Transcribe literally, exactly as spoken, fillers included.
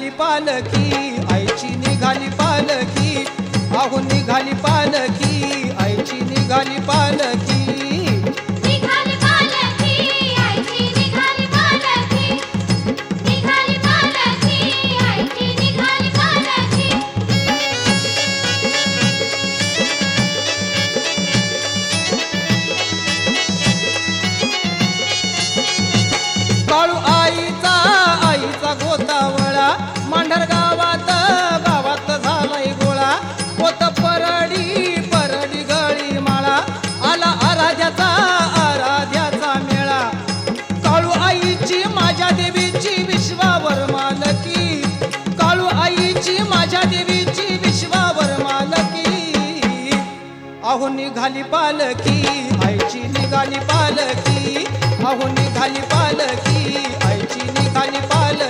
निघाली पालखी, आईची निघाली पालखी, अहो निघाली पालखी, आईची निघाली पालखी. निघाली पालखी, आईची निघाली पालखी, निघाली पालखी, आईची निघाली पालखी. काळू आईचा आईचा गोतावळा, मांढर गावात गावात झालाय गोळा. पोत परडी परडी गळी माळा, आला आराध्याचा आराध्याचा मेळा. काळू आईची माझ्या देवीची विश्वावर मालकी, काळू आईची माझ्या देवीची विश्वावर मालकी. अहो निघाली पालखी, आईची निघाली पालखी, अहो निघाली पालखी, आईची निघाली पालखी.